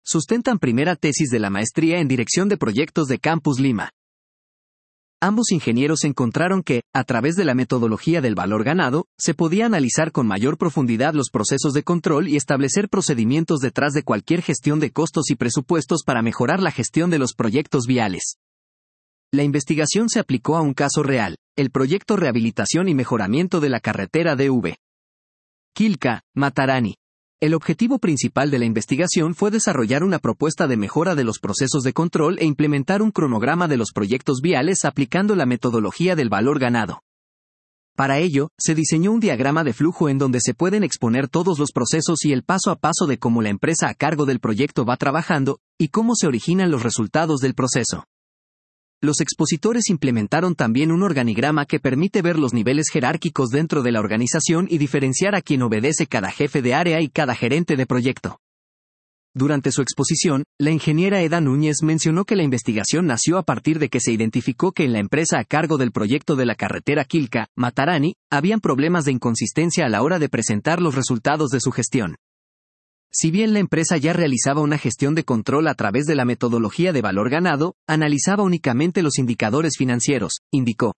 sustentan primera tesis de la maestría en Dirección de Proyectos de Campus Lima. Ambos ingenieros encontraron que, a través de la metodología del valor ganado, se podía analizar con mayor profundidad los procesos de control y establecer procedimientos detrás de cualquier gestión de costos y presupuestos para mejorar la gestión de los proyectos viales. La investigación se aplicó a un caso real, el proyecto Rehabilitación y Mejoramiento de la Carretera DV Quilca, Matarani. El objetivo principal de la investigación fue desarrollar una propuesta de mejora de los procesos de control e implementar un cronograma de los proyectos viales aplicando la metodología del valor ganado. Para ello, se diseñó un diagrama de flujo en donde se pueden exponer todos los procesos y el paso a paso de cómo la empresa a cargo del proyecto va trabajando, y cómo se originan los resultados del proceso. Los expositores implementaron también un organigrama que permite ver los niveles jerárquicos dentro de la organización y diferenciar a quién obedece cada jefe de área y cada gerente de proyecto. Durante su exposición, la ingeniera Eda Núñez mencionó que la investigación nació a partir de que se identificó que en la empresa a cargo del proyecto de la carretera Quilca, Matarani, habían problemas de inconsistencia a la hora de presentar los resultados de su gestión. Si bien la empresa ya realizaba una gestión de control a través de la metodología de valor ganado, analizaba únicamente los indicadores financieros, indicó.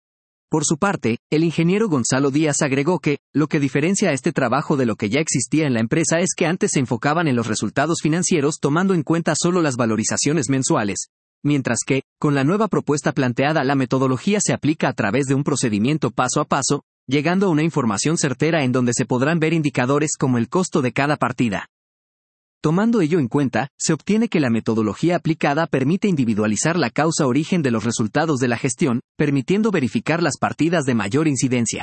Por su parte, el ingeniero Gonzalo Díaz agregó que, lo que diferencia a este trabajo de lo que ya existía en la empresa es que antes se enfocaban en los resultados financieros tomando en cuenta solo las valorizaciones mensuales, mientras que, con la nueva propuesta planteada, la metodología se aplica a través de un procedimiento paso a paso, llegando a una información certera en donde se podrán ver indicadores como el costo de cada partida. Tomando ello en cuenta, se obtiene que la metodología aplicada permite individualizar la causa-origen de los resultados de la gestión, permitiendo verificar las partidas de mayor incidencia.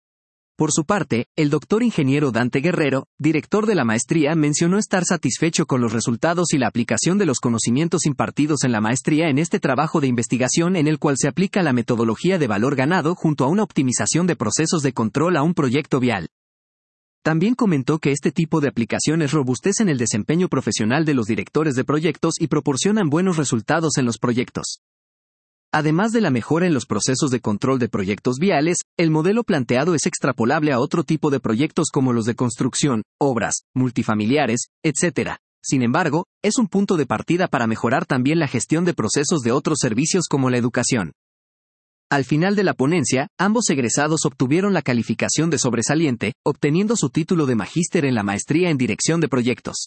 Por su parte, el doctor ingeniero Dante Guerrero, director de la maestría, mencionó estar satisfecho con los resultados y la aplicación de los conocimientos impartidos en la maestría en este trabajo de investigación en el cual se aplica la metodología de valor ganado junto a una optimización de procesos de control a un proyecto vial. También comentó que este tipo de aplicaciones robustecen el desempeño profesional de los directores de proyectos y proporcionan buenos resultados en los proyectos. Además de la mejora en los procesos de control de proyectos viales, el modelo planteado es extrapolable a otro tipo de proyectos como los de construcción, obras, multifamiliares, etc. Sin embargo, es un punto de partida para mejorar también la gestión de procesos de otros servicios como la educación. Al final de la ponencia, ambos egresados obtuvieron la calificación de sobresaliente, obteniendo su título de magíster en la maestría en Dirección de Proyectos.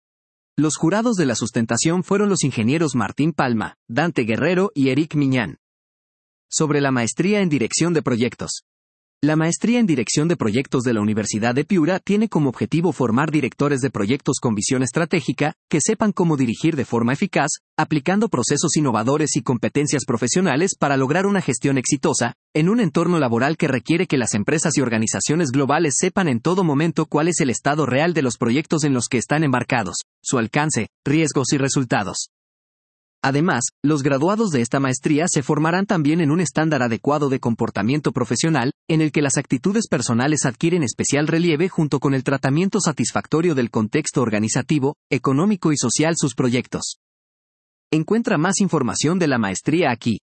Los jurados de la sustentación fueron los ingenieros Martín Palma, Dante Guerrero y Eric Miñán. Sobre la maestría en Dirección de Proyectos. La maestría en Dirección de Proyectos de la Universidad de Piura tiene como objetivo formar directores de proyectos con visión estratégica, que sepan cómo dirigir de forma eficaz, aplicando procesos innovadores y competencias profesionales para lograr una gestión exitosa, en un entorno laboral que requiere que las empresas y organizaciones globales sepan en todo momento cuál es el estado real de los proyectos en los que están embarcados, su alcance, riesgos y resultados. Además, los graduados de esta maestría se formarán también en un estándar adecuado de comportamiento profesional, en el que las actitudes personales adquieren especial relieve junto con el tratamiento satisfactorio del contexto organizativo, económico y social sus proyectos. Encuentra más información de la maestría aquí.